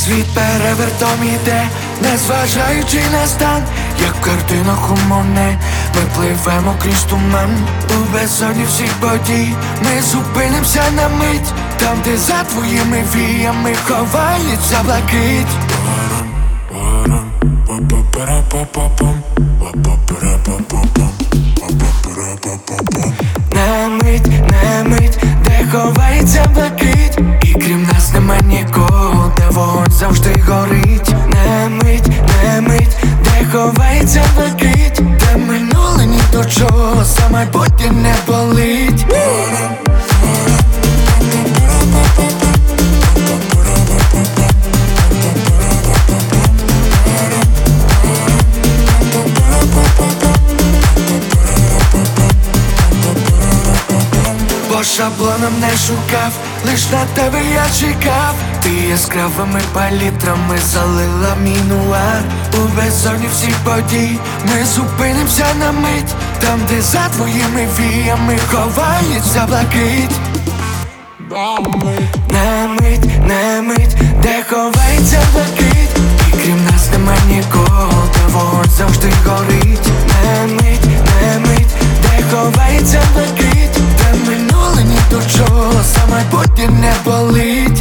Світ перевертом іде, незважаючи на стан, як в картинах у Моне. Ми пливемо крізь туман у безодні всіх подій. Ми зупинимося на мить, там, де за твоїми віями ховається блакить. На мить, де ховається блакить, і крім нас нема нікого, де вогонь завжди горить. На мить, де ховається блакить, де минуле ні до чого, за майбутнє не болить. По шаблонам не шукав, лиш на тебе я чекав. Ти яскравими палітрами залила мій нуар. У безодні всіх подій ми зупинимося на мить, там, де за твоїми віями ховається блакить. На мить, де ховається блакить, і крім нас нема нікого, де вогонь завжди горить. На мить, де ховається блакить, де минуле ні до чого, за майбутнє не болить.